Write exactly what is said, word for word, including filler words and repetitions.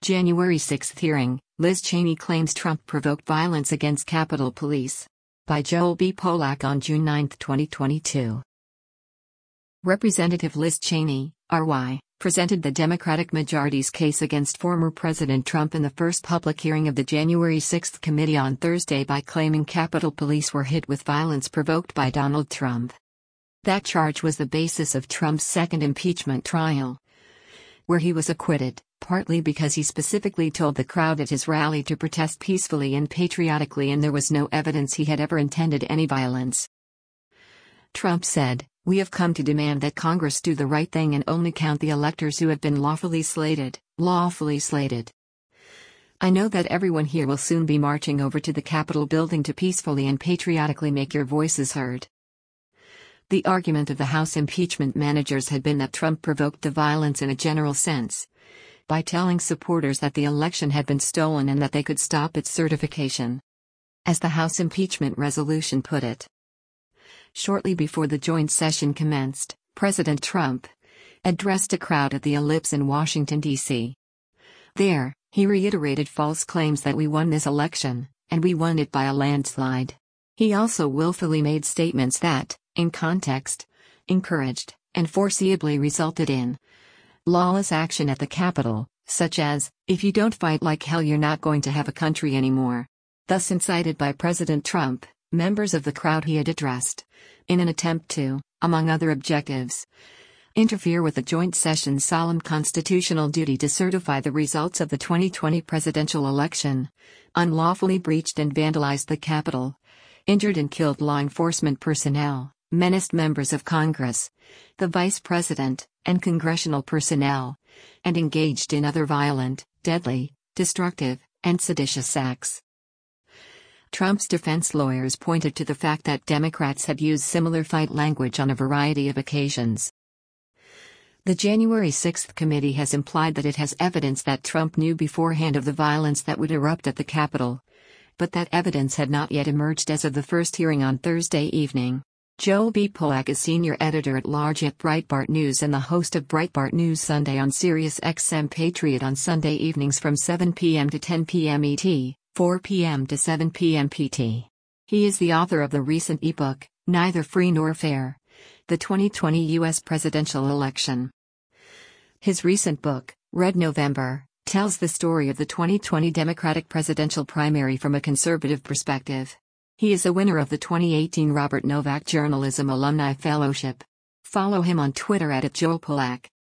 January sixth hearing, Liz Cheney claims Trump provoked violence against Capitol Police. By Joel B. Polak on June ninth, twenty twenty-two. Representative Liz Cheney, R Y, presented the Democratic majority's case against former President Trump in the first public hearing of the January sixth committee on Thursday by claiming Capitol Police were hit with violence provoked by Donald Trump. That charge was the basis of Trump's second impeachment trial, where he was acquitted, partly because he specifically told the crowd at his rally to protest peacefully and patriotically, and there was no evidence he had ever intended any violence. Trump said, "We have come to demand that Congress do the right thing and only count the electors who have been lawfully slated, lawfully slated. I know that everyone here will soon be marching over to the Capitol building to peacefully and patriotically make your voices heard." The argument of the House impeachment managers had been that Trump provoked the violence in a general sense, by telling supporters that the election had been stolen and that they could stop its certification. As the House impeachment resolution put it. Shortly before the joint session commenced, President Trump addressed a crowd at the Ellipse in Washington, D C There, he reiterated false claims that we won this election, and we won it by a landslide. He also willfully made statements that, in context, encouraged, and foreseeably resulted in lawless action at the Capitol, such as, "If you don't fight like hell, you're not going to have a country anymore," thus incited by President Trump, members of the crowd he had addressed, in an attempt to, among other objectives, interfere with the joint session's solemn constitutional duty to certify the results of the twenty twenty presidential election, unlawfully breached and vandalized the Capitol, injured and killed law enforcement personnel, menaced members of Congress, the Vice President, and congressional personnel, and engaged in other violent, deadly, destructive, and seditious acts. Trump's defense lawyers pointed to the fact that Democrats had used similar fight language on a variety of occasions. The January sixth committee has implied that it has evidence that Trump knew beforehand of the violence that would erupt at the Capitol, but that evidence had not yet emerged as of the first hearing on Thursday evening. Joel B. Polak is senior editor-at-large at Breitbart News and the host of Breitbart News Sunday on Sirius X M Patriot on Sunday evenings from seven p m to ten p m E T, four p m to seven p m P T. He is the author of the recent ebook, Neither Free Nor Fair: The twenty twenty U S Presidential Election. His recent book, Red November, tells the story of the twenty twenty Democratic presidential primary from a conservative perspective. He is a winner of the twenty eighteen Robert Novak Journalism Alumni Fellowship. Follow him on Twitter at Joel Polak.